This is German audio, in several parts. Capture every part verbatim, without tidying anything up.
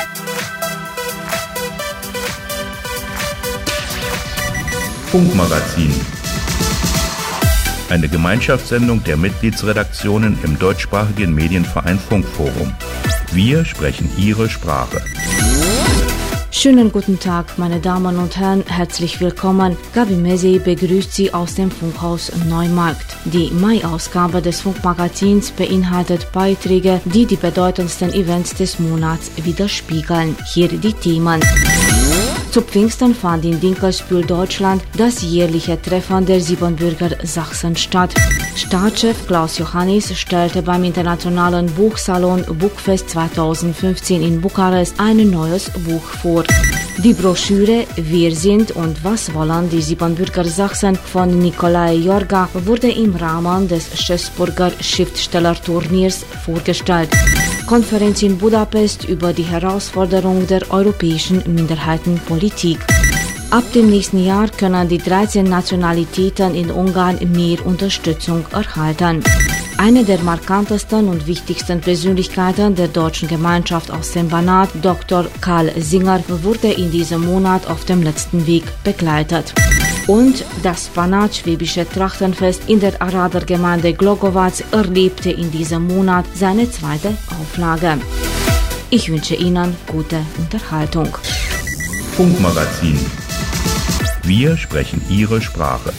Funkmagazin. Eine Gemeinschaftssendung der Mitgliedsredaktionen im deutschsprachigen Medienverein Funkforum. Wir sprechen Ihre Sprache. Schönen guten Tag, meine Damen und Herren, herzlich willkommen. Gabi Mesi begrüßt Sie aus dem Funkhaus Neumarkt. Die Mai-Ausgabe des Funkmagazins beinhaltet Beiträge, die die bedeutendsten Events des Monats widerspiegeln. Hier die Themen. Zu Pfingsten fand in Dinkelsbühl, Deutschland, das jährliche Treffen der Siebenbürger Sachsen statt. Staatschef Klaus Johannis stellte beim Internationalen Buchsalon Bookfest zweitausendfünfzehn in Bukarest ein neues Buch vor. Die Broschüre »Wir sind und was wollen die Siebenbürger Sachsen« von Nicolae Jorga wurde im Rahmen des Schäßburger Schriftstellerturniers vorgestellt. Konferenz in Budapest über die Herausforderung der europäischen Minderheitenpolitik. Ab dem nächsten Jahr können die dreizehn Nationalitäten in Ungarn mehr Unterstützung erhalten. Eine der markantesten und wichtigsten Persönlichkeiten der deutschen Gemeinschaft aus dem Banat, Doktor Karl Singer, wurde in diesem Monat auf dem letzten Weg begleitet. Und das Banat-Schwäbische Trachtenfest in der Aradergemeinde Glogovac erlebte in diesem Monat seine zweite Auflage. Ich wünsche Ihnen gute Unterhaltung. Funkmagazin. Wir sprechen Ihre Sprache.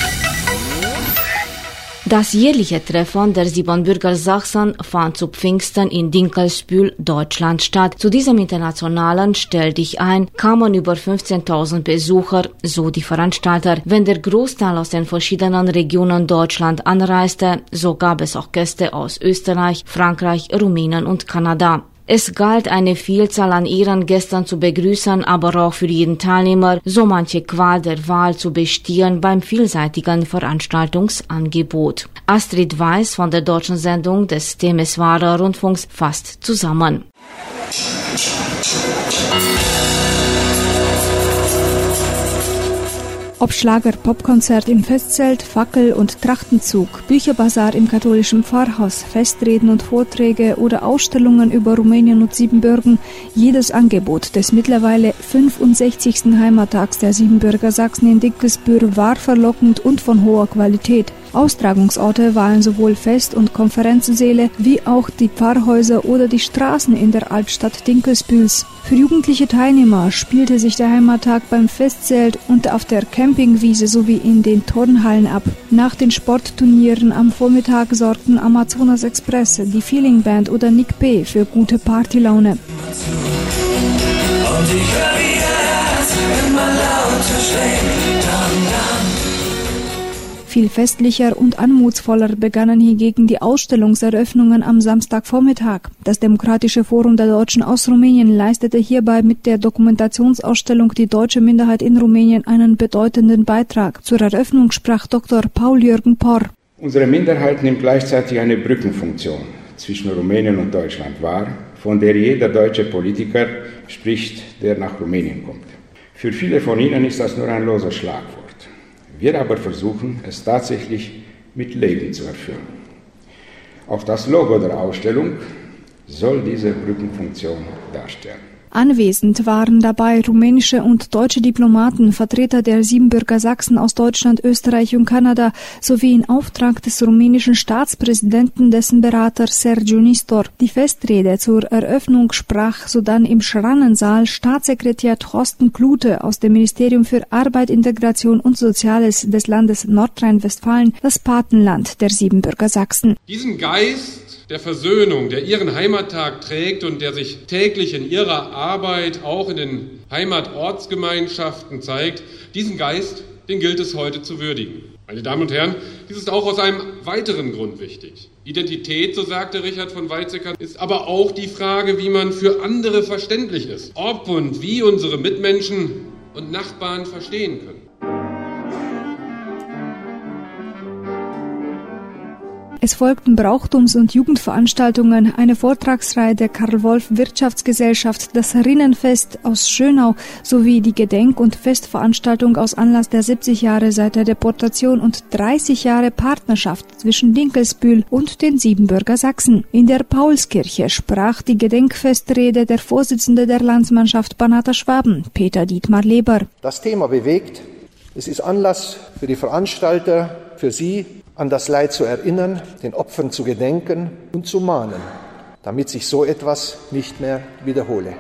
Das jährliche Treffen der Siebenbürger Sachsen fand zu Pfingsten in Dinkelsbühl, Deutschland statt. Zu diesem internationalen Stell dich ein kamen über fünfzehntausend Besucher, so die Veranstalter. Wenn der Großteil aus den verschiedenen Regionen Deutschland anreiste, so gab es auch Gäste aus Österreich, Frankreich, Rumänien und Kanada. Es galt, eine Vielzahl an Ehrengästen zu begrüßen, aber auch für jeden Teilnehmer so manche Qual der Wahl zu bestehen beim vielseitigen Veranstaltungsangebot. Astrid Weiß von der deutschen Sendung des Temeswarer Rundfunks fasst zusammen. Ob Schlager, Popkonzert im Festzelt, Fackel- und Trachtenzug, Bücherbazar im katholischen Pfarrhaus, Festreden und Vorträge oder Ausstellungen über Rumänien und Siebenbürgen, jedes Angebot des mittlerweile fünfundsechzigsten Heimattags der Siebenbürger Sachsen in Dinkelsbühl war verlockend und von hoher Qualität. Austragungsorte waren sowohl Fest- und Konferenzsäle wie auch die Pfarrhäuser oder die Straßen in der Altstadt Dinkelsbühls. Für jugendliche Teilnehmer spielte sich der Heimattag beim Festzelt und auf der Campingwiese sowie in den Turnhallen ab. Nach den Sportturnieren am Vormittag sorgten Amazonas Express, die Feeling Band oder Nick P. für gute Partylaune. Und ich hör wieder Herz, wenn man lauter schlägt, dann, dann. Viel festlicher und anmutsvoller begannen hingegen die Ausstellungseröffnungen am Samstagvormittag. Das Demokratische Forum der Deutschen aus Rumänien leistete hierbei mit der Dokumentationsausstellung Die deutsche Minderheit in Rumänien einen bedeutenden Beitrag. Zur Eröffnung sprach Doktor Paul-Jürgen Porr. Unsere Minderheit nimmt gleichzeitig eine Brückenfunktion zwischen Rumänien und Deutschland wahr, von der jeder deutsche Politiker spricht, der nach Rumänien kommt. Für viele von Ihnen ist das nur ein loses Schlagwort. Wir aber versuchen, es tatsächlich mit Leben zu erfüllen. Auch das Logo der Ausstellung soll diese Brückenfunktion darstellen. Anwesend waren dabei rumänische und deutsche Diplomaten, Vertreter der Siebenbürger Sachsen aus Deutschland, Österreich und Kanada sowie in Auftrag des rumänischen Staatspräsidenten dessen Berater Sergiu Nistor. Die Festrede zur Eröffnung sprach sodann im Schrannensaal Staatssekretär Thorsten Klute aus dem Ministerium für Arbeit, Integration und Soziales des Landes Nordrhein-Westfalen, das Patenland der Siebenbürger Sachsen. Diesen Geist der Versöhnung, der ihren Heimattag trägt und der sich täglich in ihrer Arbeit auch in den Heimatortsgemeinschaften zeigt, diesen Geist, den gilt es heute zu würdigen. Meine Damen und Herren, dies ist auch aus einem weiteren Grund wichtig. Identität, so sagte Richard von Weizsäcker, ist aber auch die Frage, wie man für andere verständlich ist, ob und wie unsere Mitmenschen und Nachbarn verstehen können. Es folgten Brauchtums- und Jugendveranstaltungen, eine Vortragsreihe der Karl-Wolf-Wirtschaftsgesellschaft, das Rinnenfest aus Schönau sowie die Gedenk- und Festveranstaltung aus Anlass der siebzig Jahre seit der Deportation und dreißig Jahre Partnerschaft zwischen Dinkelsbühl und den Siebenbürger Sachsen. In der Paulskirche sprach die Gedenkfestrede der Vorsitzende der Landsmannschaft Banater Schwaben, Peter Dietmar Leber. Das Thema bewegt. Es ist Anlass für die Veranstalter, für Sie, an das Leid zu erinnern, den Opfern zu gedenken und zu mahnen, damit sich so etwas nicht mehr wiederhole.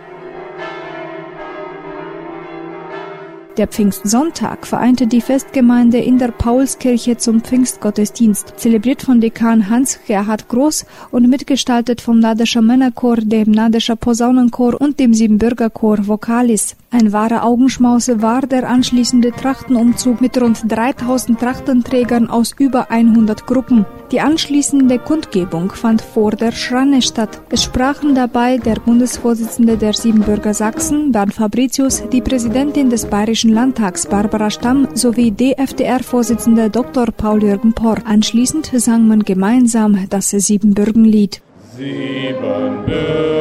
Der Pfingstsonntag vereinte die Festgemeinde in der Paulskirche zum Pfingstgottesdienst, zelebriert von Dekan Hans-Gerhard Groß und mitgestaltet vom Nadescher Männerchor, dem Nadescher Posaunenchor und dem Siebenbürgerchor Vocalis. Ein wahrer Augenschmaus war der anschließende Trachtenumzug mit rund dreitausend Trachtenträgern aus über hundert Gruppen. Die anschließende Kundgebung fand vor der Schranne statt. Es sprachen dabei der Bundesvorsitzende der Siebenbürger Sachsen, Bernd Fabricius, die Präsidentin des Bayerischen Landtags, Barbara Stamm, sowie D F D R-Vorsitzender Doktor Paul-Jürgen Porr. Anschließend sang man gemeinsam das Siebenbürgenlied. Siebenbürgen,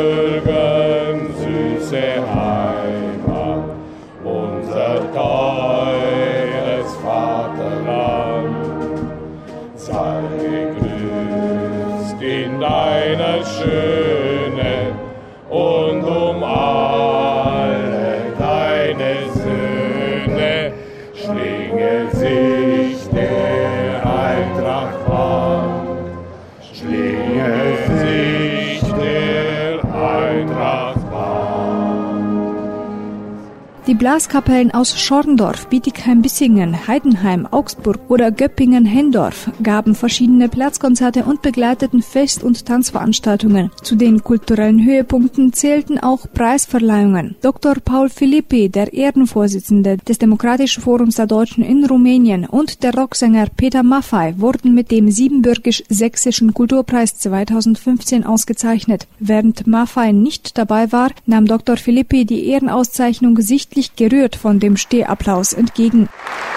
süße Heimat, unser teures Vaterland, sei gegrüßt in deiner Schöne und um alle deine Söhne schlinge sich der Eintracht Band, schlinge sich der Eintracht Band. Die Blaskapellen aus Schorndorf, Bietigheim-Bissingen, Heidenheim, Augsburg oder Göppingen-Hendorf gaben verschiedene Platzkonzerte und begleiteten Fest- und Tanzveranstaltungen. Zu den kulturellen Höhepunkten zählten auch Preisverleihungen. Doktor Paul Philippi, der Ehrenvorsitzende des Demokratischen Forums der Deutschen in Rumänien, und der Rocksänger Peter Maffay wurden mit dem Siebenbürgisch-Sächsischen Kulturpreis zweitausendfünfzehn ausgezeichnet. Während Maffay nicht dabei war, nahm Doktor Philippi die Ehrenauszeichnung sichtlich gerührt von dem Stehapplaus entgegen.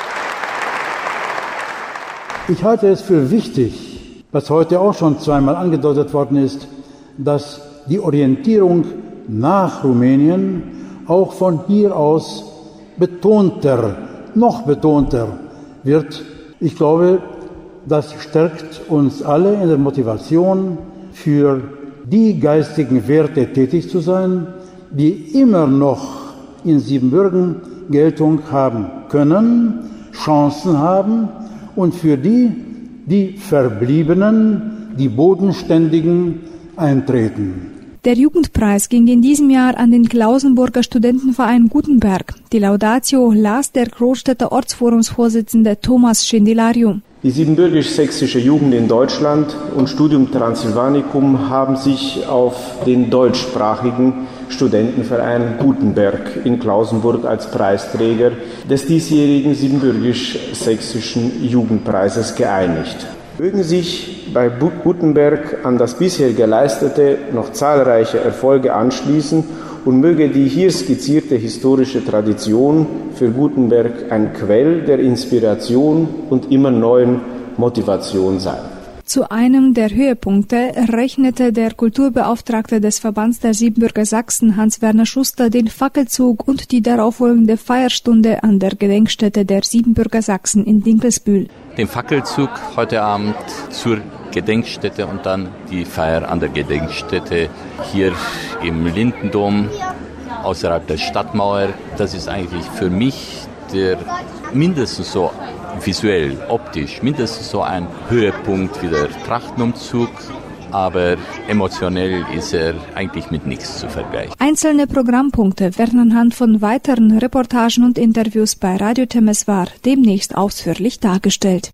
Ich halte es für wichtig, was heute auch schon zweimal angedeutet worden ist, dass die Orientierung nach Rumänien auch von hier aus betonter, noch betonter wird. Ich glaube, das stärkt uns alle in der Motivation, für die geistigen Werte tätig zu sein, die immer noch in Siebenbürgen Geltung haben können, Chancen haben und für die, die Verbliebenen, die Bodenständigen eintreten. Der Jugendpreis ging in diesem Jahr an den Klausenburger Studentenverein Gutenberg. Die Laudatio las der Großstädter Ortsforumsvorsitzende Thomas Schindelariu. Die siebenbürgisch-sächsische Jugend in Deutschland und Studium Transsilvanicum haben sich auf den deutschsprachigen Studentenverein Gutenberg in Klausenburg als Preisträger des diesjährigen siebenbürgisch-sächsischen Jugendpreises geeinigt. Mögen sich bei Gutenberg an das bisher Geleistete noch zahlreiche Erfolge anschließen und möge die hier skizzierte historische Tradition für Gutenberg ein Quell der Inspiration und immer neuen Motivation sein. Zu einem der Höhepunkte rechnete der Kulturbeauftragte des Verbands der Siebenbürger Sachsen, Hans-Werner Schuster, den Fackelzug und die darauffolgende Feierstunde an der Gedenkstätte der Siebenbürger Sachsen in Dinkelsbühl. Den Fackelzug heute Abend zur Gedenkstätte und dann die Feier an der Gedenkstätte hier im Lindendom außerhalb der Stadtmauer. Das ist eigentlich für mich der mindestens so visuell, optisch, mindestens so ein Höhepunkt wie der Trachtenumzug, aber emotionell ist er eigentlich mit nichts zu vergleichen. Einzelne Programmpunkte werden anhand von weiteren Reportagen und Interviews bei Radio Temeswar demnächst ausführlich dargestellt.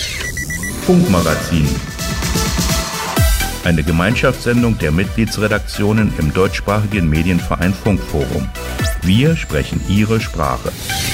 Funkmagazin. Eine Gemeinschaftssendung der Mitgliedsredaktionen im deutschsprachigen Medienverein Funkforum. Wir sprechen Ihre Sprache.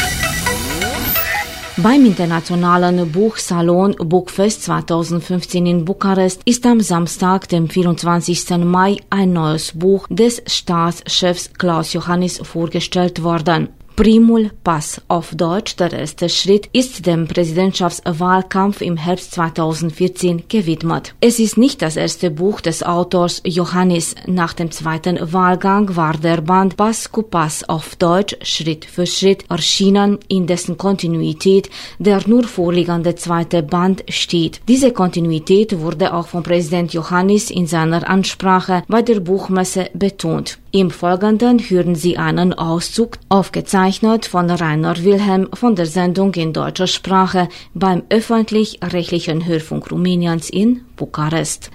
Beim Internationalen Buchsalon Bookfest zweitausendfünfzehn in Bukarest ist am Samstag, dem vierundzwanzigsten Mai, ein neues Buch des Staatschefs Klaus Johannis vorgestellt worden. Primul Pass, auf Deutsch der erste Schritt, ist dem Präsidentschaftswahlkampf im Herbst zweitausendvierzehn gewidmet. Es ist nicht das erste Buch des Autors Johannis. Nach dem zweiten Wahlgang war der Band Pass ku Pass auf Deutsch Schritt für Schritt erschienen, in dessen Kontinuität der nur vorliegende zweite Band steht. Diese Kontinuität wurde auch von Präsident Johannis in seiner Ansprache bei der Buchmesse betont. Im Folgenden hören Sie einen Auszug, aufgezeichnet von Rainer Wilhelm von der Sendung in deutscher Sprache beim öffentlich-rechtlichen Hörfunk Rumäniens in Bukarest.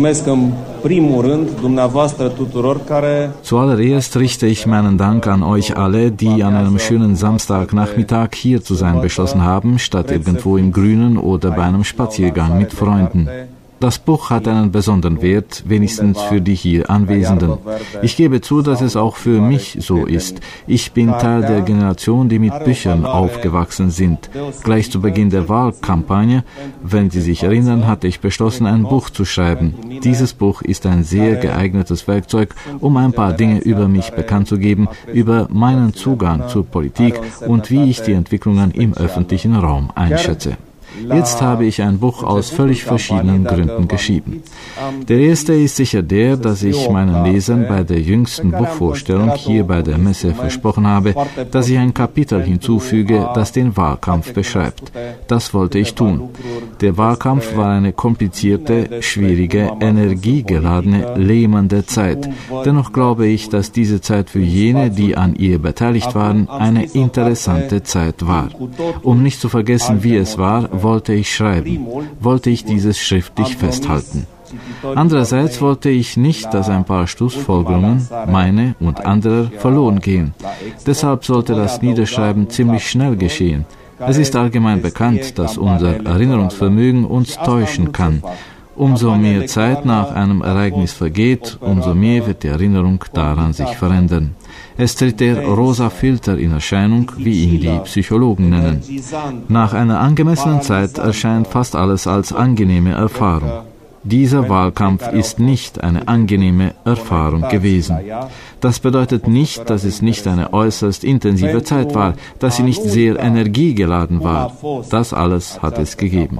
Zuallererst richte ich meinen Dank an euch alle, die an einem schönen Samstagnachmittag hier zu sein beschlossen haben, statt irgendwo im Grünen oder bei einem Spaziergang mit Freunden. Das Buch hat einen besonderen Wert, wenigstens für die hier Anwesenden. Ich gebe zu, dass es auch für mich so ist. Ich bin Teil der Generation, die mit Büchern aufgewachsen sind. Gleich zu Beginn der Wahlkampagne, wenn Sie sich erinnern, hatte ich beschlossen, ein Buch zu schreiben. Dieses Buch ist ein sehr geeignetes Werkzeug, um ein paar Dinge über mich bekannt zu geben, über meinen Zugang zur Politik und wie ich die Entwicklungen im öffentlichen Raum einschätze. Jetzt habe ich ein Buch aus völlig verschiedenen Gründen geschrieben. Der erste ist sicher der, dass ich meinen Lesern bei der jüngsten Buchvorstellung hier bei der Messe versprochen habe, dass ich ein Kapitel hinzufüge, das den Wahlkampf beschreibt. Das wollte ich tun. Der Wahlkampf war eine komplizierte, schwierige, energiegeladene, lähmende Zeit. Dennoch glaube ich, dass diese Zeit für jene, die an ihr beteiligt waren, eine interessante Zeit war. Um nicht zu vergessen, wie es war, wollte ich schreiben, wollte ich dieses schriftlich festhalten. Andererseits wollte ich nicht, dass ein paar Schlussfolgerungen, meine und anderer, verloren gehen. Deshalb sollte das Niederschreiben ziemlich schnell geschehen. Es ist allgemein bekannt, dass unser Erinnerungsvermögen uns täuschen kann. Umso mehr Zeit nach einem Ereignis vergeht, umso mehr wird die Erinnerung daran sich verändern. Es tritt der rosa Filter in Erscheinung, wie ihn die Psychologen nennen. Nach einer angemessenen Zeit erscheint fast alles als angenehme Erfahrung. Dieser Wahlkampf ist nicht eine angenehme Erfahrung gewesen. Das bedeutet nicht, dass es nicht eine äußerst intensive Zeit war, dass sie nicht sehr energiegeladen war. Das alles hat es gegeben.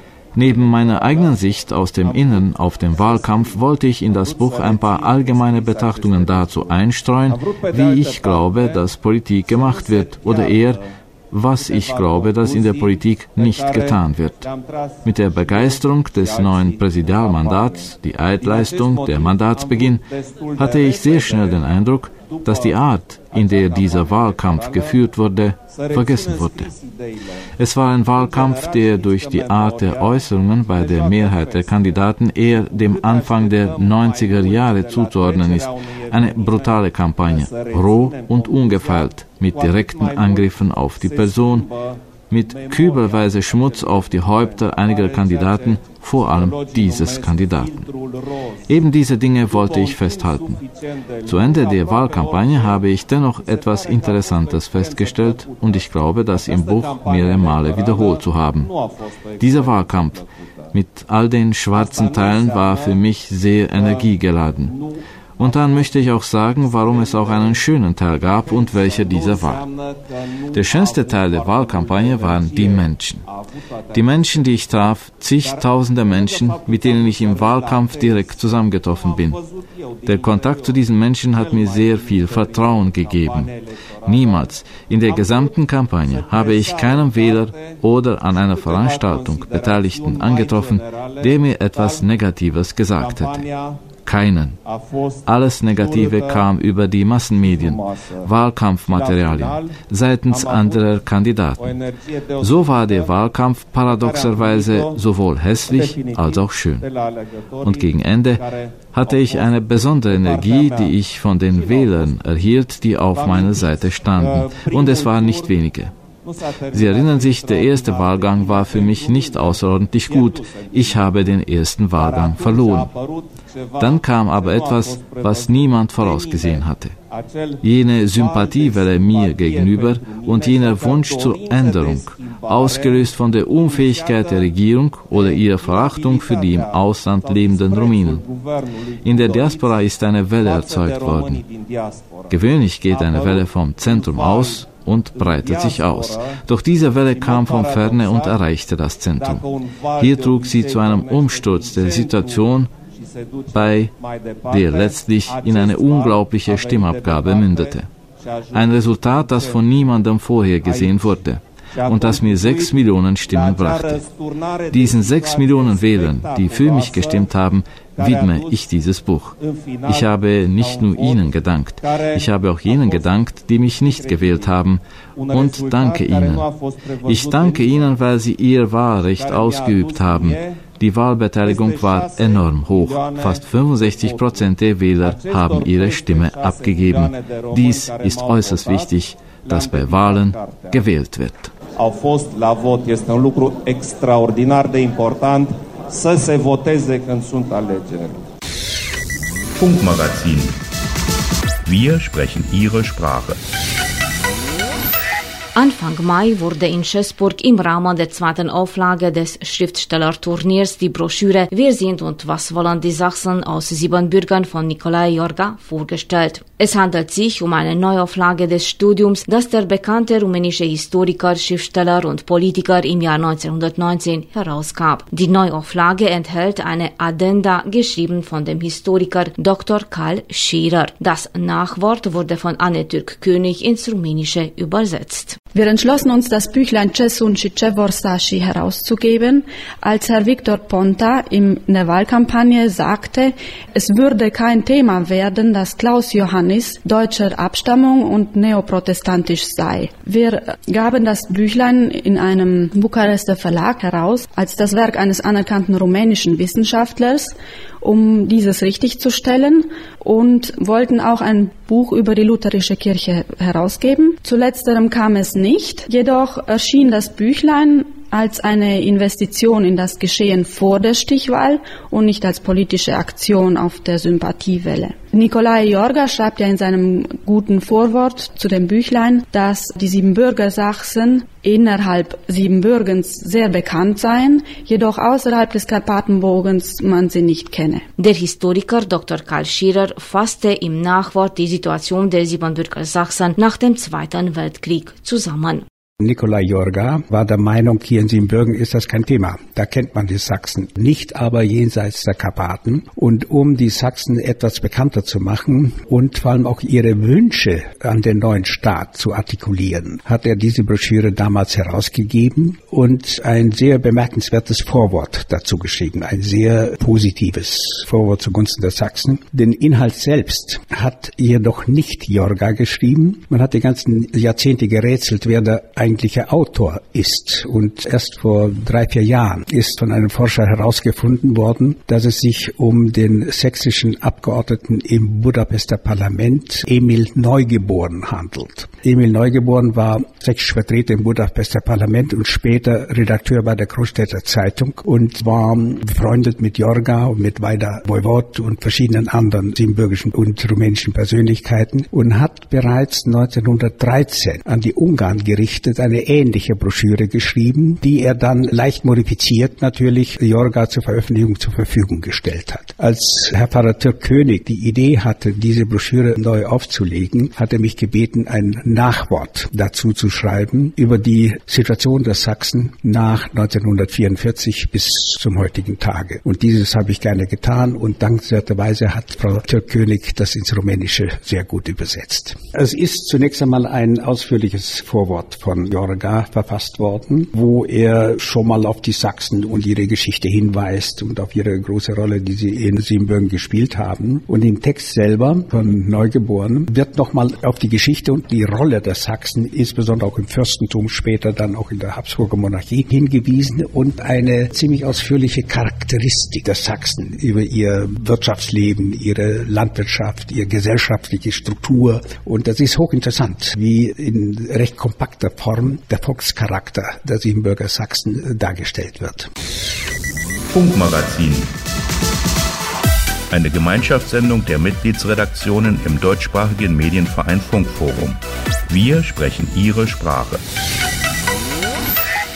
Neben meiner eigenen Sicht aus dem Innern auf den Wahlkampf wollte ich in das Buch ein paar allgemeine Betrachtungen dazu einstreuen, wie ich glaube, dass Politik gemacht wird, oder eher, was ich glaube, dass in der Politik nicht getan wird. Mit der Begeisterung des neuen Präsidialmandats, die Eidleistung, der Mandatsbeginn, hatte ich sehr schnell den Eindruck, dass die Art, in der dieser Wahlkampf geführt wurde, vergessen wurde. Es war ein Wahlkampf, der durch die Art der Äußerungen bei der Mehrheit der Kandidaten eher dem Anfang der neunziger Jahre zuzuordnen ist. Eine brutale Kampagne, roh und ungefeilt, mit direkten Angriffen auf die Person, mit kübelweise Schmutz auf die Häupter einiger Kandidaten, vor allem dieses Kandidaten. Eben diese Dinge wollte ich festhalten. Zu Ende der Wahlkampagne habe ich dennoch etwas Interessantes festgestellt und ich glaube, das im Buch mehrere Male wiederholt zu haben. Dieser Wahlkampf mit all den schwarzen Teilen war für mich sehr energiegeladen. Und dann möchte ich auch sagen, warum es auch einen schönen Teil gab und welcher dieser war. Der schönste Teil der Wahlkampagne waren die Menschen. Die Menschen, die ich traf, zigtausende Menschen, mit denen ich im Wahlkampf direkt zusammengetroffen bin. Der Kontakt zu diesen Menschen hat mir sehr viel Vertrauen gegeben. Niemals in der gesamten Kampagne habe ich keinen Wähler oder an einer Veranstaltung Beteiligten angetroffen, der mir etwas Negatives gesagt hätte. Keinen. Alles Negative kam über die Massenmedien, Wahlkampfmaterialien, seitens anderer Kandidaten. So war der Wahlkampf paradoxerweise sowohl hässlich als auch schön. Und gegen Ende hatte ich eine besondere Energie, die ich von den Wählern erhielt, die auf meiner Seite standen. Und es waren nicht wenige. Sie erinnern sich, der erste Wahlgang war für mich nicht außerordentlich gut. Ich habe den ersten Wahlgang verloren. Dann kam aber etwas, was niemand vorausgesehen hatte. Jene Sympathiewelle mir gegenüber und jener Wunsch zur Änderung, ausgelöst von der Unfähigkeit der Regierung oder ihrer Verachtung für die im Ausland lebenden Rumänen. In der Diaspora ist eine Welle erzeugt worden. Gewöhnlich geht eine Welle vom Zentrum aus und breitet sich aus. Doch diese Welle kam von ferne und erreichte das Zentrum. Hier trug sie zu einem Umsturz der Situation bei, der letztlich in eine unglaubliche Stimmabgabe mündete. Ein Resultat, das von niemandem vorher gesehen wurde und das mir sechs Millionen Stimmen brachte. Diesen sechs Millionen Wählern, die für mich gestimmt haben, widme ich dieses Buch. Ich habe nicht nur ihnen gedankt, ich habe auch jenen gedankt, die mich nicht gewählt haben, und danke ihnen. Ich danke ihnen, weil sie ihr Wahlrecht ausgeübt haben. Die Wahlbeteiligung war enorm hoch. Fast fünfundsechzig Prozent der Wähler haben ihre Stimme abgegeben. Dies ist äußerst wichtig, dass bei Wahlen gewählt wird. Au fost la vot. Este un lucru extraordinar de important să se voteze când sunt alegerile. Funkmagazin. Wir sprechen Ihre Sprache. Anfang Mai wurde in Schäßburg im Rahmen der zweiten Auflage des Schriftstellerturniers die Broschüre Wer sind und was wollen die Sachsen aus Siebenbürgen von Nikolai Jorga vorgestellt. Es handelt sich um eine Neuauflage des Studiums, das der bekannte rumänische Historiker, Schriftsteller und Politiker im Jahr neunzehnhundertneunzehn herausgab. Die Neuauflage enthält eine Addenda, geschrieben von dem Historiker Doktor Karl Schirer. Das Nachwort wurde von Anne Türk-König ins Rumänische übersetzt. Wir entschlossen uns, das Büchlein Ce sunt și ce vor Sașii herauszugeben, als Herr Victor Ponta in der Wahlkampagne sagte, es würde kein Thema werden, dass Klaus Johannis deutscher Abstammung und neoprotestantisch sei. Wir gaben das Büchlein in einem Bukarester Verlag heraus, als das Werk eines anerkannten rumänischen Wissenschaftlers, um dieses richtigzustellen, und wollten auch ein Buch über die lutherische Kirche herausgeben. Zu letzterem kam es nicht, jedoch erschien das Büchlein als eine Investition in das Geschehen vor der Stichwahl und nicht als politische Aktion auf der Sympathiewelle. Nikolai Jorga schreibt ja in seinem guten Vorwort zu dem Büchlein, dass die Siebenbürger Sachsen innerhalb Siebenbürgens sehr bekannt seien, jedoch außerhalb des Karpatenbogens man sie nicht kenne. Der Historiker Doktor Karl Schirer fasste im Nachwort die Situation der Siebenbürger Sachsen nach dem Zweiten Weltkrieg zusammen. Nikolai Jorga war der Meinung, hier in Siebenbürgen ist das kein Thema. Da kennt man die Sachsen, nicht aber jenseits der Karpaten. Und um die Sachsen etwas bekannter zu machen und vor allem auch ihre Wünsche an den neuen Staat zu artikulieren, hat er diese Broschüre damals herausgegeben und ein sehr bemerkenswertes Vorwort dazu geschrieben, ein sehr positives Vorwort zugunsten der Sachsen. Den Inhalt selbst hat jedoch nicht Jorga geschrieben. Man hat die ganzen Jahrzehnte gerätselt, wer der eigentlicher Autor ist. Und erst vor drei, vier Jahren ist von einem Forscher herausgefunden worden, dass es sich um den sächsischen Abgeordneten im Budapester Parlament Emil Neugeboren handelt. Emil Neugeboren war sächsischer Vertreter im Budapester Parlament und später Redakteur bei der Großstädter Zeitung und war befreundet mit Jorga und mit Vaida Voivod und verschiedenen anderen siebenbürgischen und rumänischen Persönlichkeiten und hat bereits neunzehnhundertdreizehn an die Ungarn gerichtet eine ähnliche Broschüre geschrieben, die er dann leicht modifiziert natürlich Jorga zur Veröffentlichung zur Verfügung gestellt hat. Als Herr Pfarrer Türk-König die Idee hatte, diese Broschüre neu aufzulegen, hat er mich gebeten, ein Nachwort dazu zu schreiben über die Situation der Sachsen nach neunzehnhundertvierundvierzig bis zum heutigen Tage. Und dieses habe ich gerne getan und dankenswerterweise hat Frau Türk-König das ins Rumänische sehr gut übersetzt. Es ist zunächst einmal ein ausführliches Vorwort von Jorga verfasst worden, wo er schon mal auf die Sachsen und ihre Geschichte hinweist und auf ihre große Rolle, die sie in Siebenbürgen gespielt haben. Und im Text selber von Neugeboren wird nochmal auf die Geschichte und die Rolle der Sachsen, insbesondere auch im Fürstentum, später dann auch in der Habsburger Monarchie, hingewiesen und eine ziemlich ausführliche Charakteristik der Sachsen über ihr Wirtschaftsleben, ihre Landwirtschaft, ihre gesellschaftliche Struktur. Und das ist hochinteressant, wie in recht kompakter Form der Volkscharakter der Siebenbürger Sachsen dargestellt wird. Funkmagazin. Eine Gemeinschaftssendung der Mitgliedsredaktionen im deutschsprachigen Medienverein Funkforum. Wir sprechen Ihre Sprache.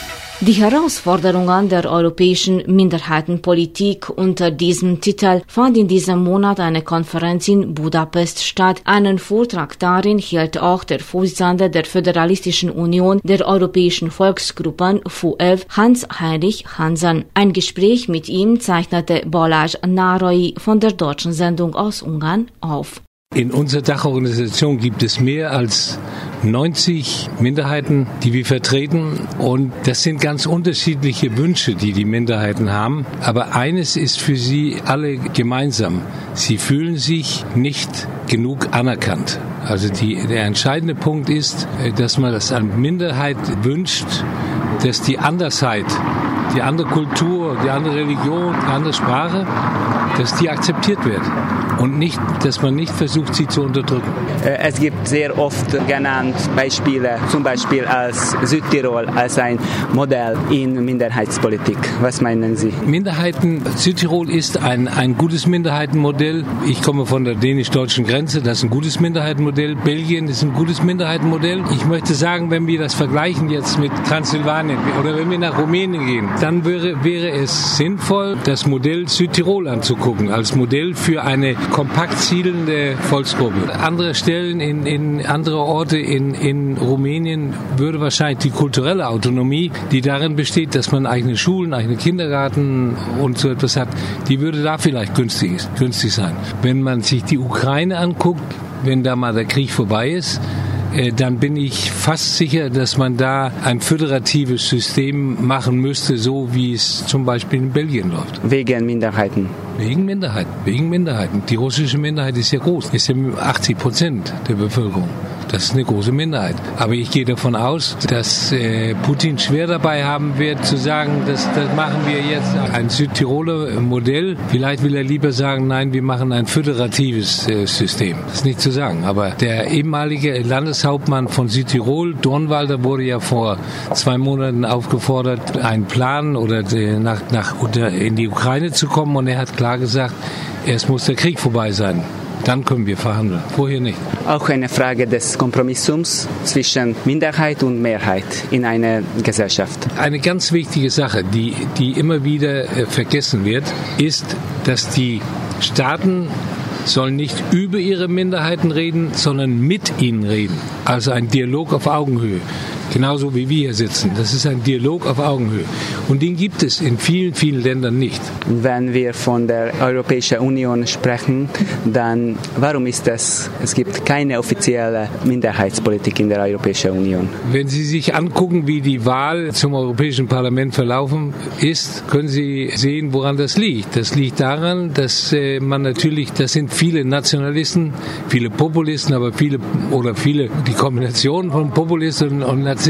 Die Herausforderungen der europäischen Minderheitenpolitik unter diesem Titel fand in diesem Monat eine Konferenz in Budapest statt. Einen Vortrag darin hielt auch der Vorsitzende der Föderalistischen Union der Europäischen Volksgruppen F U E V, Hans-Heinrich Hansen. Ein Gespräch mit ihm zeichnete Balázs Nárai von der deutschen Sendung aus Ungarn auf. In unserer Dachorganisation gibt es mehr als neunzig Minderheiten, die wir vertreten, und das sind ganz unterschiedliche Wünsche, die die Minderheiten haben. Aber eines ist für sie alle gemeinsam: Sie fühlen sich nicht genug anerkannt. Also die, der entscheidende Punkt ist, dass man das an Minderheit wünscht, dass die Andersheit, die andere Kultur, die andere Religion, die andere Sprache, dass die akzeptiert wird und nicht, dass man nicht versucht, sie zu unterdrücken. Es gibt sehr oft genannt Beispiele, zum Beispiel als Südtirol als ein Modell in Minderheitspolitik. Was meinen Sie? Minderheiten, Südtirol ist ein, ein gutes Minderheitenmodell. Ich komme von der dänisch-deutschen Grenze, das ist ein gutes Minderheitenmodell. Belgien ist ein gutes Minderheitenmodell. Ich möchte sagen, wenn wir das vergleichen jetzt mit Transsilvanien oder wenn wir nach Rumänien gehen, dann wäre, wäre es sinnvoll, das Modell Südtirol anzugucken, als Modell für eine kompakt siedelnde Volksgruppe. Andere Stellen, in, in andere Orte in, in Rumänien würde wahrscheinlich die kulturelle Autonomie, die darin besteht, dass man eigene Schulen, eigene Kindergarten und so etwas hat, die würde da vielleicht günstig, günstig sein. Wenn man sich die Ukraine anguckt, wenn da mal der Krieg vorbei ist, dann bin ich fast sicher, dass man da ein föderatives System machen müsste, so wie es zum Beispiel in Belgien läuft. Wegen Minderheiten? Wegen Minderheiten, wegen Minderheiten. Die russische Minderheit ist ja groß, ist ja achtzig Prozent der Bevölkerung. Das ist eine große Minderheit. Aber ich gehe davon aus, dass äh, Putin schwer dabei haben wird, zu sagen, das, das machen wir jetzt ein Südtiroler Modell. Vielleicht will er lieber sagen, nein, wir machen ein föderatives äh, System. Das ist nicht zu sagen. Aber der ehemalige Landeshauptmann von Südtirol, Dornwalder, wurde ja vor zwei Monaten aufgefordert, einen Plan oder äh, nach, nach in die Ukraine zu kommen. Und er hat klar gesagt, erst muss der Krieg vorbei sein. Dann können wir verhandeln, vorher nicht. Auch eine Frage des Kompromisses zwischen Minderheit und Mehrheit in einer Gesellschaft. Eine ganz wichtige Sache, die, die immer wieder äh, vergessen wird, ist, dass die Staaten sollen nicht über ihre Minderheiten reden, sondern mit ihnen reden. Also ein Dialog auf Augenhöhe. Genauso wie wir hier sitzen. Das ist ein Dialog auf Augenhöhe. Und den gibt es in vielen, vielen Ländern nicht. Wenn wir von der Europäischen Union sprechen, dann warum ist das? Es gibt keine offizielle Minderheitspolitik in der Europäischen Union. Wenn Sie sich angucken, wie die Wahl zum Europäischen Parlament verlaufen ist, können Sie sehen, woran das liegt. Das liegt daran, dass äh, man natürlich, das sind viele Nationalisten, viele Populisten, aber viele oder viele, die Kombination von Populisten und Nationalisten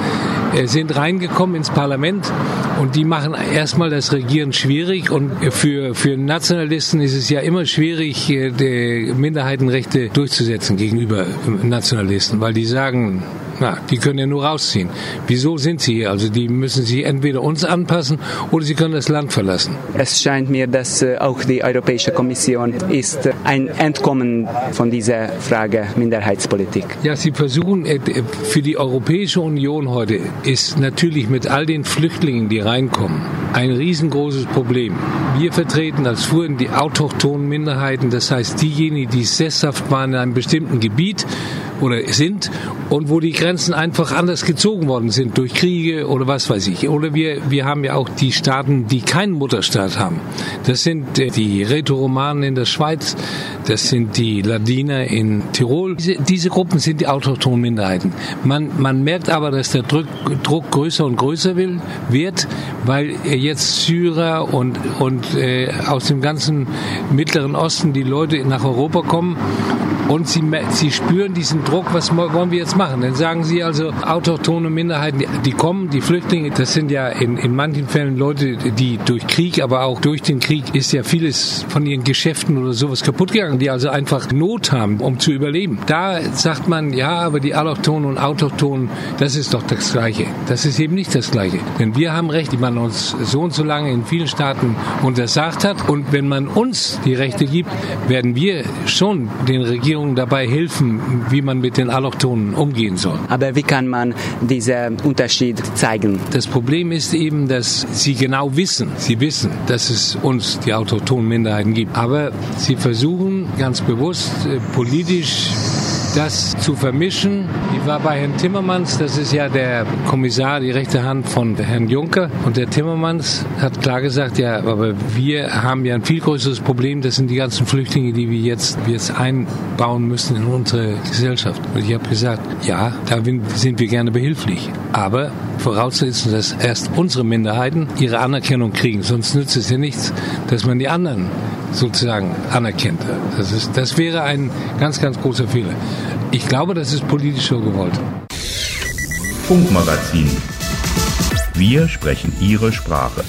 sind reingekommen ins Parlament und die machen erstmal das Regieren schwierig, und für, für Nationalisten ist es ja immer schwierig, die Minderheitenrechte durchzusetzen gegenüber Nationalisten, weil die sagen, na, die können ja nur rausziehen. Wieso sind sie hier? Also die müssen sich entweder uns anpassen oder sie können das Land verlassen. Es scheint mir, dass auch die Europäische Kommission ist ein Entkommen von dieser Frage Minderheitspolitik. Ja, sie versuchen, für die Europäische Union heute ist natürlich mit all den Flüchtlingen, die reinkommen, ein riesengroßes Problem. Wir vertreten als Fuhren die autochthonen Minderheiten, das heißt diejenigen, die sesshaft waren in einem bestimmten Gebiet oder sind und wo die Grenzen einfach anders gezogen worden sind durch Kriege oder was weiß ich. Oder wir, wir haben ja auch die Staaten, die keinen Mutterstaat haben. Das sind die Rätoromanen in der Schweiz, das sind die Ladiner in Tirol. Diese, diese Gruppen sind die autochthonen Minderheiten. Man, man merkt aber, dass der Druck, Druck größer und größer will, wird, weil jetzt Syrer und, und äh, aus dem ganzen Mittleren Osten die Leute nach Europa kommen. Und sie, sie spüren diesen Druck, was wollen wir jetzt machen? Dann sagen sie also, autochtone Minderheiten, die, die kommen, die Flüchtlinge, das sind ja in, in manchen Fällen Leute, die durch Krieg, aber auch durch den Krieg ist ja vieles von ihren Geschäften oder sowas kaputt gegangen, die also einfach Not haben, um zu überleben. Da sagt man, ja, aber die Allochtonen und Autochtonen, das ist doch das Gleiche. Das ist eben nicht das Gleiche. Denn wir haben Rechte, die man uns so und so lange in vielen Staaten untersagt hat. Und wenn man uns die Rechte gibt, werden wir schon den Regierungen Regierungen dabei helfen, wie man mit den Allochtonen umgehen soll. Aber wie kann man diesen Unterschied zeigen? Das Problem ist eben, dass sie genau wissen, sie wissen, dass es uns, die autochthonen Minderheiten, gibt. Aber sie versuchen ganz bewusst äh, politisch das zu vermischen. Ich war bei Herrn Timmermans, das ist ja der Kommissar, die rechte Hand von Herrn Juncker. Und der Timmermans hat klar gesagt, ja, aber wir haben ja ein viel größeres Problem, das sind die ganzen Flüchtlinge, die wir jetzt, wir jetzt einbauen müssen in unsere Gesellschaft. Und ich habe gesagt, ja, da sind wir gerne behilflich. Aber voraussetzen, dass erst unsere Minderheiten ihre Anerkennung kriegen. Sonst nützt es ja nichts, dass man die anderen sozusagen anerkennt. Das ist, das wäre ein ganz, ganz großer Fehler. Ich glaube, das ist politisch so gewollt. Funkmagazin. Wir sprechen Ihre Sprache.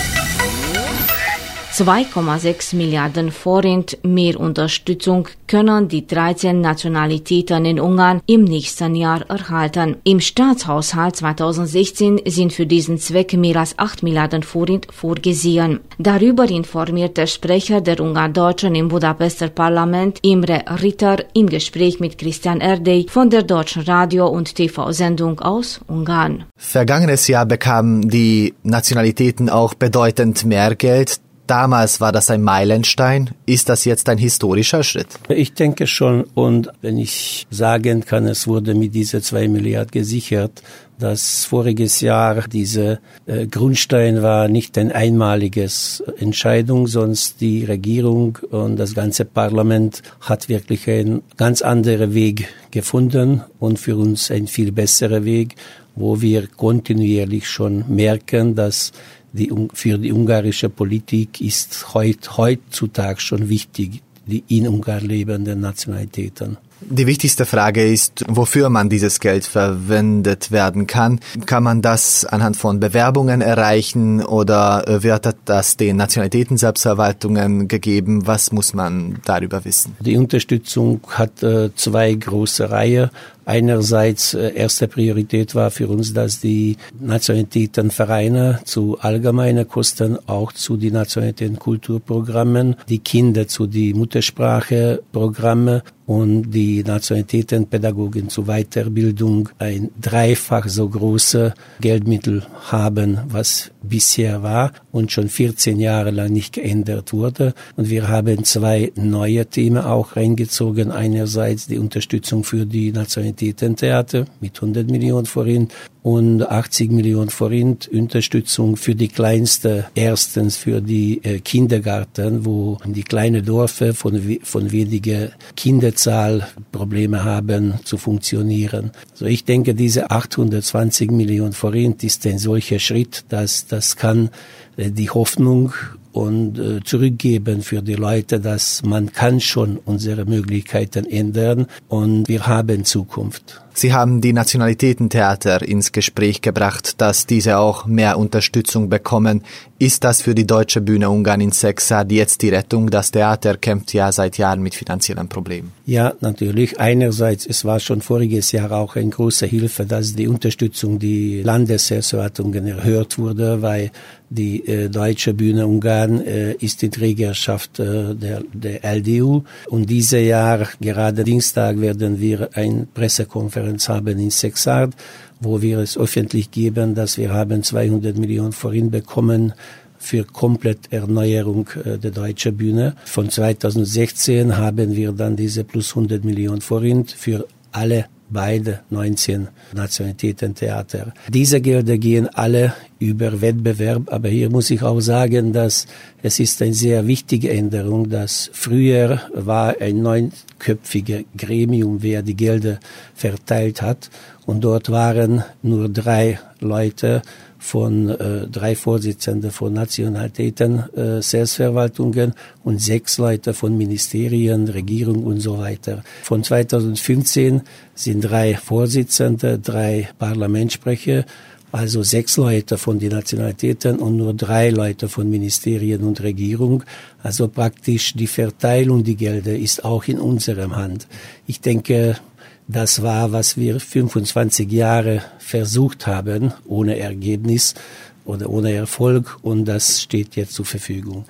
zwei Komma sechs Milliarden Forint mehr Unterstützung können die dreizehn Nationalitäten in Ungarn im nächsten Jahr erhalten. Im Staatshaushalt zweitausendsechzehn sind für diesen Zweck mehr als acht Milliarden Forint vorgesehen. Darüber informiert der Sprecher der Ungardeutschen im Budapester Parlament, Imre Ritter, im Gespräch mit Christian Erdey von der Deutschen Radio- und T V-Sendung aus Ungarn. Vergangenes Jahr bekamen die Nationalitäten auch bedeutend mehr Geld. Damals war das ein Meilenstein. Ist das jetzt ein historischer Schritt? Ich denke schon. Und wenn ich sagen kann, es wurde mit dieser zwei Milliarden gesichert, das voriges Jahr diese äh, Grundstein war nicht ein einmaliges Entscheidung, sonst die Regierung und das ganze Parlament hat wirklich einen ganz anderen Weg gefunden und für uns ein viel besserer Weg, wo wir kontinuierlich schon merken, dass Die, für die ungarische Politik ist heut, heutzutage schon wichtig, die in Ungarn lebenden Nationalitäten. Die wichtigste Frage ist, wofür man dieses Geld verwendet werden kann. Kann man das anhand von Bewerbungen erreichen oder wird das den Nationalitäten-Selbstverwaltungen gegeben? Was muss man darüber wissen? Die Unterstützung hat äh, zwei große Reihen. Einerseits, äh, erste Priorität war für uns, dass die Nationalitätenvereine zu allgemeinen Kosten, auch zu den Nationalitätenkulturprogrammen, die Kinder zu die Mutterspracheprogramme und die Nationalitätenpädagogen zur Weiterbildung ein dreifach so große Geldmittel haben, was bisher war und schon vierzehn Jahre lang nicht geändert wurde. Und wir haben zwei neue Themen auch reingezogen. Einerseits die Unterstützung für die Nationalitätentheater mit hundert Millionen Forint und achtzig Millionen Forint Unterstützung für die kleinste, erstens für die äh, Kindergarten, wo die kleinen Dörfer von, von weniger Kinderzahl Probleme haben zu funktionieren. Also ich denke, diese achthundertzwanzig Millionen Forint ist ein solcher Schritt, dass das kann äh, die Hoffnung und äh, zurückgeben für die Leute, dass man kann schon unsere Möglichkeiten ändern und wir haben Zukunft. Sie haben die Nationalitätentheater ins Gespräch gebracht, dass diese auch mehr Unterstützung bekommen. Ist das für die Deutsche Bühne Ungarn in Szekszárd jetzt die Rettung? Das Theater kämpft ja seit Jahren mit finanziellen Problemen. Ja, natürlich. Einerseits, es war schon voriges Jahr auch eine große Hilfe, dass die Unterstützung die Landesverwaltungen erhöht wurde, weil die äh, Deutsche Bühne Ungarn äh, ist die Trägerschaft äh, der, der L D U. Und dieses Jahr, gerade Dienstag, werden wir eine Pressekonferenz haben in Szekszárd, wo wir es öffentlich geben, dass wir haben zweihundert Millionen Forint bekommen für komplett Erneuerung äh, der Deutschen Bühne. Von zweitausendsechzehn haben wir dann diese plus hundert Millionen Forint für alle beide neunzehn Nationalitätentheater. Diese Gelder gehen alle über Wettbewerb, aber hier muss ich auch sagen, dass es ist eine sehr wichtige Änderung, dass früher war ein neunköpfiges Gremium, wer die Gelder verteilt hat und dort waren nur drei Leute von äh, drei Vorsitzende von Nationalitäten, äh, Selbstverwaltungen und sechs Leute von Ministerien, Regierung und so weiter. Von zweitausendfünfzehn sind drei Vorsitzende, drei Parlamentssprecher, also sechs Leute von den Nationalitäten und nur drei Leute von Ministerien und Regierung. Also praktisch die Verteilung der Gelder ist auch in unserer Hand. Ich denke, das war, was wir fünfundzwanzig Jahre versucht haben, ohne Ergebnis oder ohne Erfolg, und das steht jetzt zur Verfügung.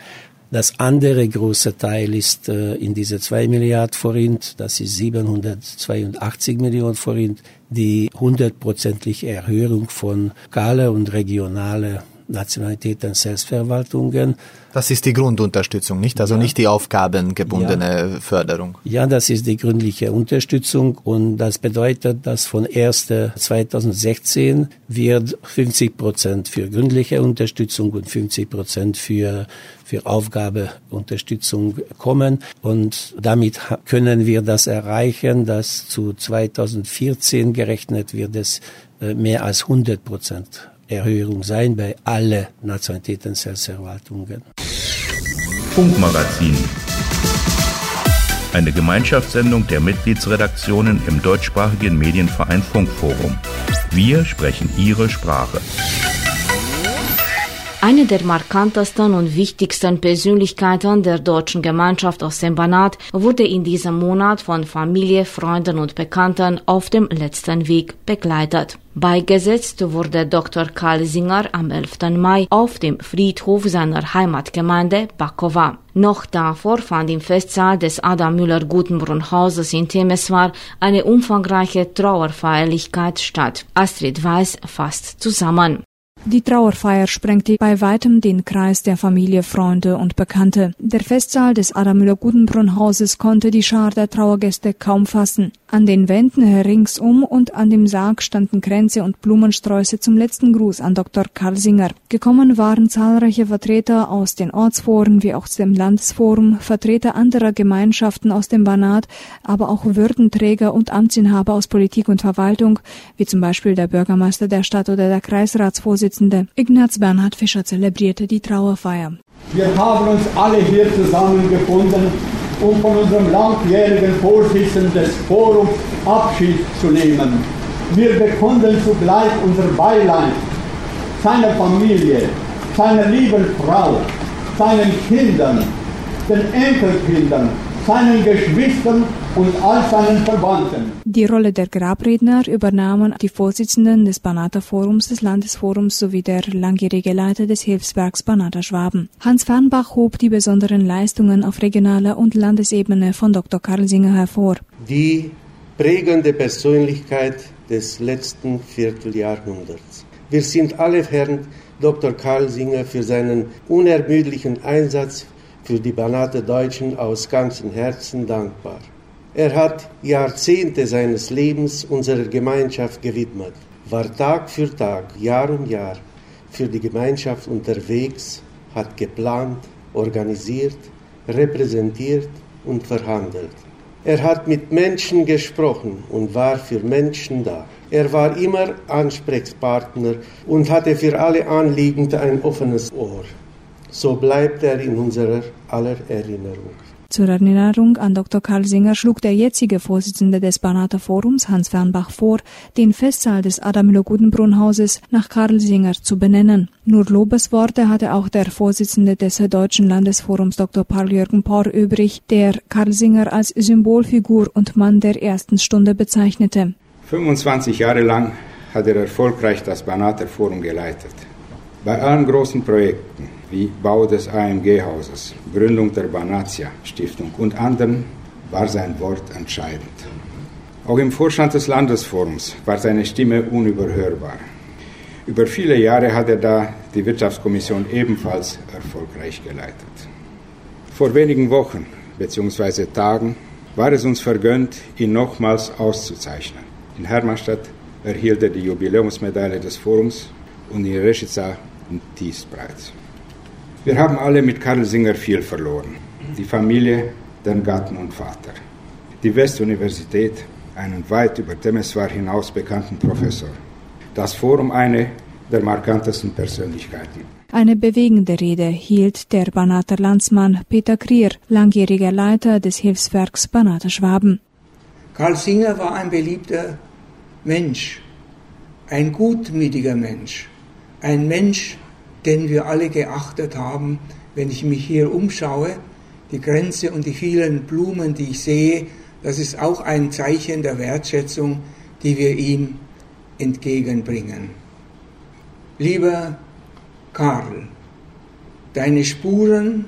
Das andere große Teil ist äh, in diese zwei Milliarden Forint, das ist siebenhundertzweiundachtzig Millionen Forint, die hundertprozentige Erhöhung von lokale und regionale Nationalitäten, Selbstverwaltungen. Das ist die Grundunterstützung, nicht? Also ja. nicht die aufgabengebundene ja. Förderung. Ja, das ist die gründliche Unterstützung und das bedeutet, dass von ersten zweitausendsechzehn wird fünfzig Prozent für gründliche Unterstützung und fünfzig Prozent für, für Aufgabeunterstützung kommen und damit können wir das erreichen, dass zu zweitausendvierzehn gerechnet wird es mehr als hundert Prozent Erhöhung sein bei allen Nationalitäten Selbstverwaltungen. Funkmagazin. Eine Gemeinschaftssendung der Mitgliedsredaktionen im deutschsprachigen Medienverein Funkforum. Wir sprechen Ihre Sprache. Eine der markantesten und wichtigsten Persönlichkeiten der deutschen Gemeinschaft aus dem Banat wurde in diesem Monat von Familie, Freunden und Bekannten auf dem letzten Weg begleitet. Beigesetzt wurde Doktor Karl Singer am elften Mai auf dem Friedhof seiner Heimatgemeinde Bakova. Noch davor fand im Festsaal des Adam Müller-Gutenbrunn-Hauses in Temeswar eine umfangreiche Trauerfeierlichkeit statt. Astrid Weiß fasst zusammen. Die Trauerfeier sprengte bei weitem den Kreis der Familie, Freunde und Bekannte. Der Festsaal des Adam Müller-Gutenbrunn-Hauses konnte die Schar der Trauergäste kaum fassen. An den Wänden ringsum und an dem Sarg standen Kränze und Blumensträuße zum letzten Gruß an Doktor Karl Singer. Gekommen waren zahlreiche Vertreter aus den Ortsforen wie auch aus dem Landesforum, Vertreter anderer Gemeinschaften aus dem Banat, aber auch Würdenträger und Amtsinhaber aus Politik und Verwaltung, wie zum Beispiel der Bürgermeister der Stadt oder der Kreisratsvorsitzende. Ignaz Bernhard Fischer zelebrierte die Trauerfeier. Wir haben uns alle hier zusammengefunden, um von unserem langjährigen Vorsitzenden des Forums Abschied zu nehmen. Wir bekunden zugleich unser Beileid seiner Familie, seiner lieben Frau, seinen Kindern, den Enkelkindern, seinen Geschwistern und all seinen Verwandten. Die Rolle der Grabredner übernahmen die Vorsitzenden des Banater Forums, des Landesforums sowie der langjährige Leiter des Hilfswerks Banater Schwaben. Hans Fernbach hob die besonderen Leistungen auf regionaler und Landesebene von Doktor Karl Singer hervor. Die prägende Persönlichkeit des letzten Vierteljahrhunderts. Wir sind alle Herrn Doktor Karl Singer für seinen unermüdlichen Einsatz für die Banater Deutschen aus ganzem Herzen dankbar. Er hat Jahrzehnte seines Lebens unserer Gemeinschaft gewidmet, war Tag für Tag, Jahr um Jahr für die Gemeinschaft unterwegs, hat geplant, organisiert, repräsentiert und verhandelt. Er hat mit Menschen gesprochen und war für Menschen da. Er war immer Ansprechpartner und hatte für alle Anliegen ein offenes Ohr. So bleibt er in unserer aller Erinnerung. Zur Erinnerung an Doktor Karl Singer schlug der jetzige Vorsitzende des Banater Forums, Hans Fernbach, vor, den Festsaal des Adam Müller-Gutenbrunn-Hauses nach Karl Singer zu benennen. Nur Lobesworte hatte auch der Vorsitzende des Deutschen Landesforums, Doktor Paul-Jürgen Porr, übrig, der Karl Singer als Symbolfigur und Mann der ersten Stunde bezeichnete. fünfundzwanzig Jahre lang hat er erfolgreich das Banater Forum geleitet. Bei allen großen Projekten wie Bau des A M G-Hauses, Gründung der Banatia-Stiftung und anderen war sein Wort entscheidend. Auch im Vorstand des Landesforums war seine Stimme unüberhörbar. Über viele Jahre hat er da die Wirtschaftskommission ebenfalls erfolgreich geleitet. Vor wenigen Wochen bzw. Tagen war es uns vergönnt, ihn nochmals auszuzeichnen. In Hermannstadt erhielt er die Jubiläumsmedaille des Forums und in Rešica den Tiefpreis. Wir haben alle mit Karl Singer viel verloren. Die Familie, den Gatten und Vater. Die Westuniversität, einen weit über Temeswar hinaus bekannten Professor. Das Forum, eine der markantesten Persönlichkeiten. Eine bewegende Rede hielt der Banater Landsmann Peter Krier, langjähriger Leiter des Hilfswerks Banater Schwaben. Karl Singer war ein beliebter Mensch, ein gutmütiger Mensch, ein Mensch, den wir alle geachtet haben. Wenn ich mich hier umschaue, die Grenze und die vielen Blumen, die ich sehe, das ist auch ein Zeichen der Wertschätzung, die wir ihm entgegenbringen. Lieber Karl, deine Spuren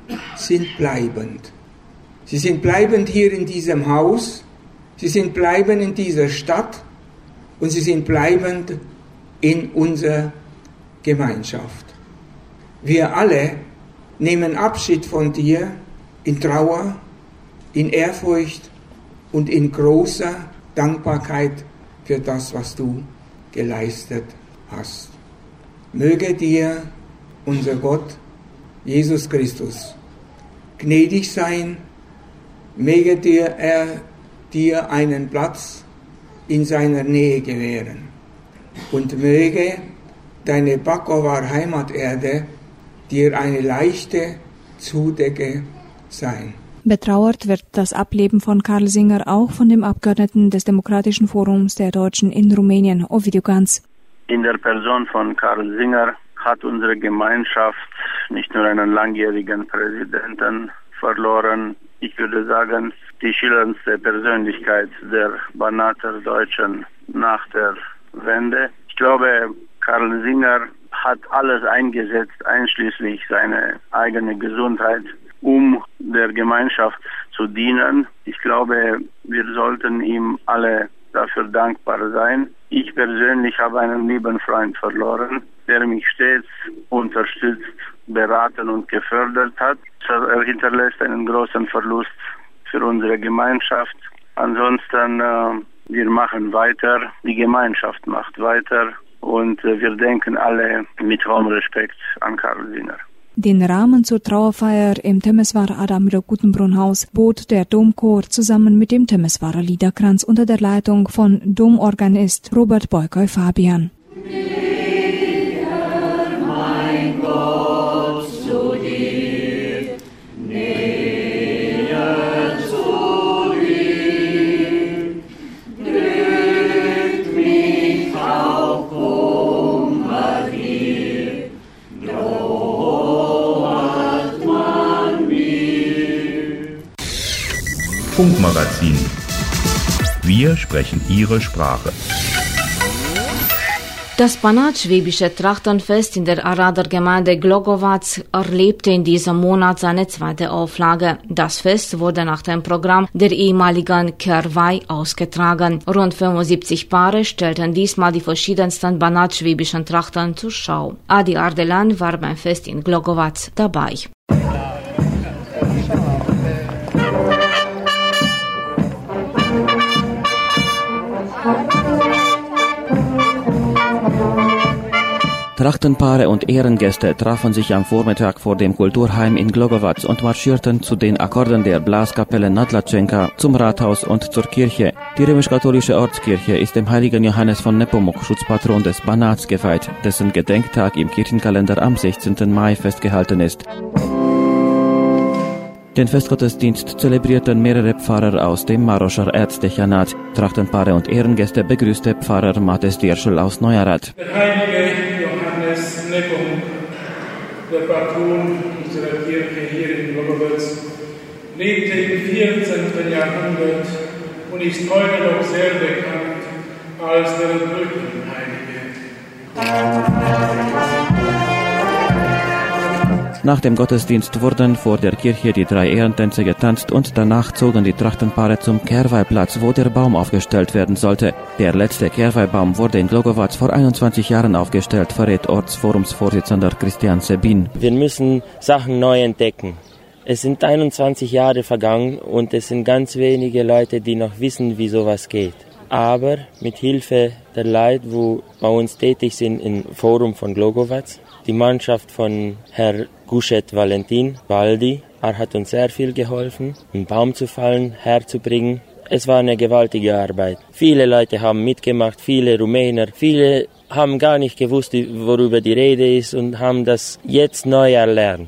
sind bleibend. Sie sind bleibend hier in diesem Haus, sie sind bleibend in dieser Stadt und sie sind bleibend in unserer Gemeinschaft. Wir alle nehmen Abschied von dir in Trauer, in Ehrfurcht und in großer Dankbarkeit für das, was du geleistet hast. Möge dir unser Gott, Jesus Christus, gnädig sein, möge dir er dir einen Platz in seiner Nähe gewähren und möge deine Bakovar Heimaterde dir eine leichte Zudecke sein. Betrauert wird das Ableben von Karl Singer auch von dem Abgeordneten des Demokratischen Forums der Deutschen in Rumänien, Ovidiu Ganz. In der Person von Karl Singer hat unsere Gemeinschaft nicht nur einen langjährigen Präsidenten verloren, ich würde sagen, die schillerndste Persönlichkeit der Banater Deutschen nach der Wende. Ich glaube, Karl Singer hat alles eingesetzt, einschließlich seine eigene Gesundheit, um der Gemeinschaft zu dienen. Ich glaube, wir sollten ihm alle dafür dankbar sein. Ich persönlich habe einen lieben Freund verloren, der mich stets unterstützt, beraten und gefördert hat. Er hinterlässt einen großen Verlust für unsere Gemeinschaft. Ansonsten, äh, wir machen weiter, die Gemeinschaft macht weiter und äh, wir denken alle mit hohem Respekt an Karl Singer. Den Rahmen zur Trauerfeier im Temesvar Adamiro Gutenbrunn-Haus bot der Domchor zusammen mit dem Temesvarer Liederkranz unter der Leitung von Domorganist Robert Boykoy Fabian. Mein Gott, zu dir, näher zu dir, drückt mich auch Kummer dir, droht man mir. Funkmagazin. Wir sprechen Ihre Sprache. Das Banat-Schwäbische Trachtenfest in der Arader Gemeinde Glogovac erlebte in diesem Monat seine zweite Auflage. Das Fest wurde nach dem Programm der ehemaligen Kervai ausgetragen. Rund fünfundsiebzig Paare stellten diesmal die verschiedensten Banat-Schwäbischen Trachten zur Schau. Adi Ardelan war beim Fest in Glogovac dabei. Trachtenpaare und Ehrengäste trafen sich am Vormittag vor dem Kulturheim in Glogovac und marschierten zu den Akkorden der Blaskapelle Nadlatschenka zum Rathaus und zur Kirche. Die römisch-katholische Ortskirche ist dem heiligen Johannes von Nepomuk, Schutzpatron des Banats, geweiht, dessen Gedenktag im Kirchenkalender am sechzehnten Mai festgehalten ist. Den Festgottesdienst zelebrierten mehrere Pfarrer aus dem Maroscher Erzdechanat. Trachtenpaare und Ehrengäste begrüßte Pfarrer Mates Dierschel aus Neuerath. Der heilige Johannes Nepomuk, der Patron unserer Kirche hier in Glogovac, lebte im vierzehnten Jahrhundert und ist heute noch sehr bekannt als der Brückenheilige. Nach dem Gottesdienst wurden vor der Kirche die drei Ehrentänze getanzt und danach zogen die Trachtenpaare zum Kervai-Platz, wo der Baum aufgestellt werden sollte. Der letzte Kervai-Baum wurde in Glogovac vor einundzwanzig Jahren aufgestellt, verrät Ortsforumsvorsitzender Christian Sebin. Wir müssen Sachen neu entdecken. Es sind einundzwanzig Jahre vergangen und es sind ganz wenige Leute, die noch wissen, wie sowas geht. Aber mit Hilfe der Leute, die bei uns tätig sind im Forum von Glogovac, die Mannschaft von Herr Guschet Valentin Baldi, er hat uns sehr viel geholfen, einen Baum zu fallen, herzubringen. Es war eine gewaltige Arbeit. Viele Leute haben mitgemacht, viele Rumäner, viele haben gar nicht gewusst, worüber die Rede ist und haben das jetzt neu erlernt.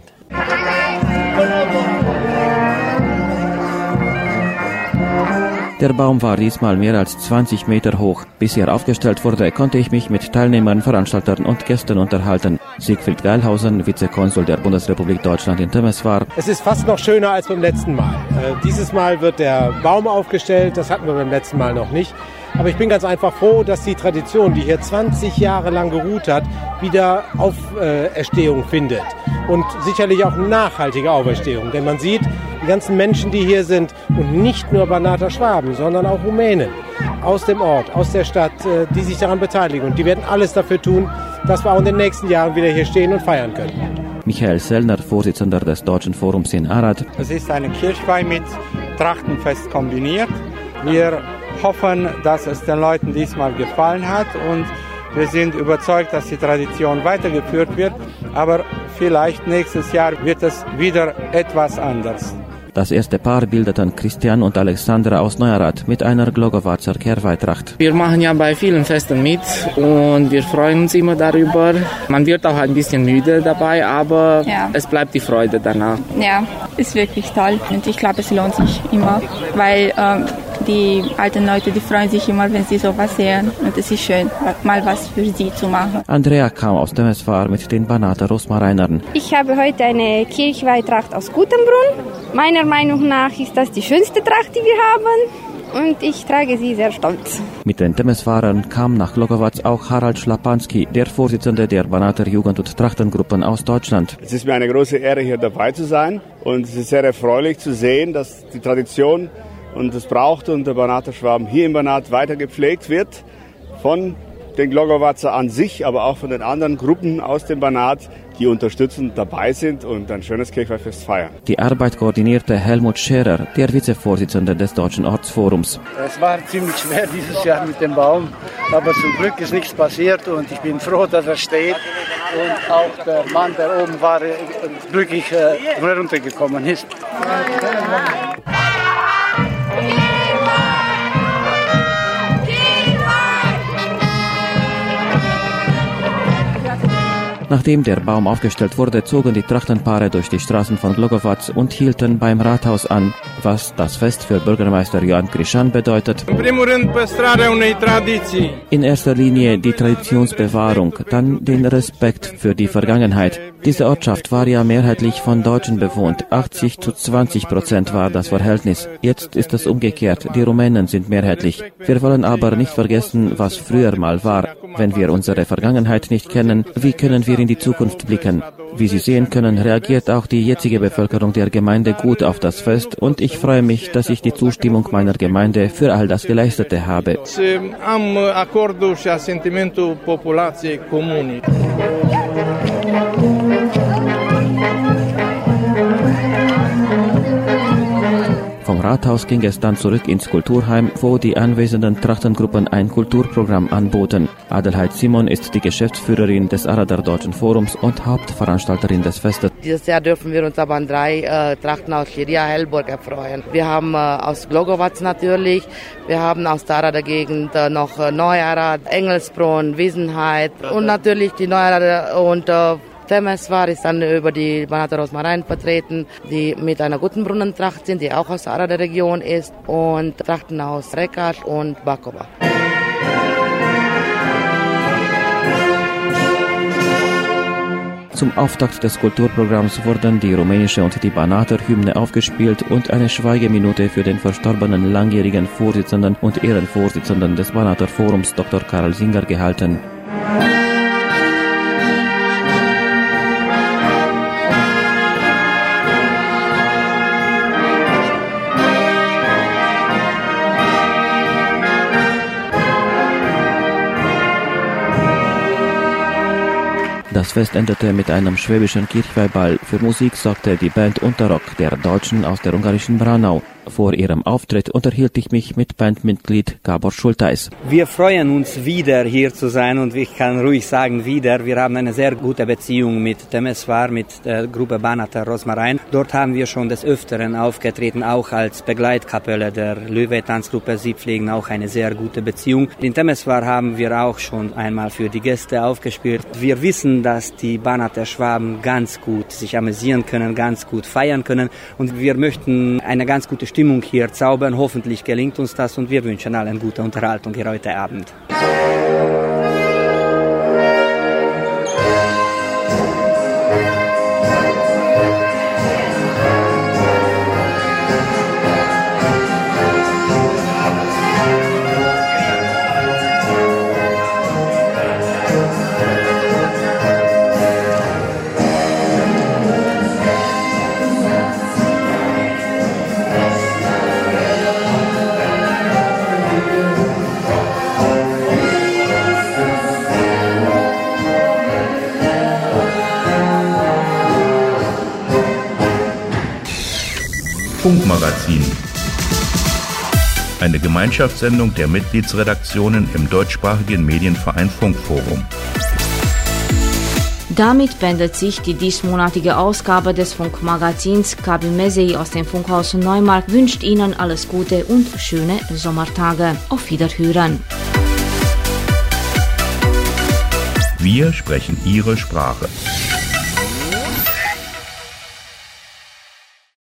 Der Baum war diesmal mehr als zwanzig Meter hoch. Bis er aufgestellt wurde, konnte ich mich mit Teilnehmern, Veranstaltern und Gästen unterhalten. Siegfried Geilhausen, Vizekonsul der Bundesrepublik Deutschland in Temeswar. Es ist fast noch schöner als beim letzten Mal. Äh, dieses Mal wird der Baum aufgestellt, das hatten wir beim letzten Mal noch nicht. Aber ich bin ganz einfach froh, dass die Tradition, die hier zwanzig Jahre lang geruht hat, wieder Auferstehung findet. Und sicherlich auch nachhaltige Auferstehung. Denn man sieht, die ganzen Menschen, die hier sind, und nicht nur Banater Schwaben, sondern auch Rumänen aus dem Ort, aus der Stadt, die sich daran beteiligen. Und die werden alles dafür tun, dass wir auch in den nächsten Jahren wieder hier stehen und feiern können. Michael Sellner, Vorsitzender des Deutschen Forums in Arad. Es ist eine Kirchweih mit Trachtenfest kombiniert. Wir hoffen, dass es den Leuten diesmal gefallen hat und wir sind überzeugt, dass die Tradition weitergeführt wird, aber vielleicht nächstes Jahr wird es wieder etwas anders. Das erste Paar bildeten Christian und Alexandra aus Neuerad mit einer Glogowazer Kehrweihtracht. Wir machen ja bei vielen Festen mit und wir freuen uns immer darüber. Man wird auch ein bisschen müde dabei, aber ja, es bleibt die Freude danach. Ja, ist wirklich toll und ich glaube, es lohnt sich immer, weil ähm, die alten Leute, die freuen sich immer, wenn sie sowas sehen und es ist schön, mal was für sie zu machen. Andrea kam aus Temeswar mit den Banater Rosmarinern. Ich habe heute eine Kirchweihtracht aus Gutenbrunn. Meiner Meinung nach ist das die schönste Tracht, die wir haben und ich trage sie sehr stolz. Mit den Temeswarern kam nach Glogowatz auch Harald Schlapanski, der Vorsitzende der Banater Jugend- und Trachtengruppen aus Deutschland. Es ist mir eine große Ehre, hier dabei zu sein und es ist sehr erfreulich zu sehen, dass die Tradition und das Brauchtum der Banater Schwaben hier im Banat weiter gepflegt wird von den Glogowatzer an sich, aber auch von den anderen Gruppen aus dem Banat, die unterstützend dabei sind und ein schönes Kirchweihfest feiern. Die Arbeit koordinierte Helmut Scherer, der Vizevorsitzende des Deutschen Ortsforums. Es war ziemlich schwer dieses Jahr mit dem Baum, aber zum Glück ist nichts passiert und ich bin froh, dass er steht. Und auch der Mann, der oben war, glücklich äh, runtergekommen ist. Nachdem der Baum aufgestellt wurde, zogen die Trachtenpaare durch die Straßen von Glogowatz und hielten beim Rathaus an, was das Fest für Bürgermeister Ioan Crișan bedeutet. In erster Linie die Traditionsbewahrung, dann den Respekt für die Vergangenheit. Diese Ortschaft war ja mehrheitlich von Deutschen bewohnt, achtzig zu zwanzig Prozent war das Verhältnis. Jetzt ist es umgekehrt, die Rumänen sind mehrheitlich. Wir wollen aber nicht vergessen, was früher mal war. Wenn wir unsere Vergangenheit nicht kennen, wie können wir in die Zukunft blicken? Wie Sie sehen können, reagiert auch die jetzige Bevölkerung der Gemeinde gut auf das Fest und ich freue mich, dass ich die Zustimmung meiner Gemeinde für all das Geleistete habe. Am acordul și asentimentul populației comune. Vom Rathaus ging es dann zurück ins Kulturheim, wo die anwesenden Trachtengruppen ein Kulturprogramm anboten. Adelheid Simon ist die Geschäftsführerin des Arader Deutschen Forums und Hauptveranstalterin des Festes. Dieses Jahr dürfen wir uns aber an drei äh, Trachten aus Schiria Hellburg erfreuen. Wir haben äh, aus Glogowatz natürlich, wir haben aus der Arader Gegend äh, noch äh, Neuarad, Engelsbrunn, Wiesenheid und natürlich die Neuarader und äh, Temeswar ist dann über die Banater Rosmarin vertreten, die mit einer Gutenbrunnentracht sind, die auch aus der Arader Region ist, und Trachten aus Rekasch und Bakova. Zum Auftakt des Kulturprogramms wurden die rumänische und die Banater Hymne aufgespielt und eine Schweigeminute für den verstorbenen langjährigen Vorsitzenden und Ehrenvorsitzenden des Banater Forums Doktor Karl Singer gehalten. Das Fest endete mit einem schwäbischen Kirchweihball. Für Musik sorgte die Band Unterrock der Deutschen aus der ungarischen Braunau. Vor ihrem Auftritt unterhielt ich mich mit Bandmitglied Gabor Schulteis. Wir freuen uns wieder hier zu sein und ich kann ruhig sagen wieder. Wir haben eine sehr gute Beziehung mit Temeswar, mit der Gruppe Banater Rosmarin. Dort haben wir schon des Öfteren aufgetreten, auch als Begleitkapelle der Löwe-Tanzgruppe. Sie pflegen auch eine sehr gute Beziehung. In Temeswar haben wir auch schon einmal für die Gäste aufgespielt. Wir wissen, dass die Banater Schwaben ganz gut sich amüsieren können, ganz gut feiern können und wir möchten eine ganz gute Stimmung Stimmung hier zaubern. Hoffentlich gelingt uns das und wir wünschen allen gute Unterhaltung hier heute Abend. Funkmagazin. Eine Gemeinschaftssendung der Mitgliedsredaktionen im deutschsprachigen Medienverein Funkforum. Damit beendet sich die diesmonatige Ausgabe des Funkmagazins. Gabi Mesei aus dem Funkhaus Neumarkt wünscht Ihnen alles Gute und schöne Sommertage. Auf Wiederhören. Wir sprechen Ihre Sprache.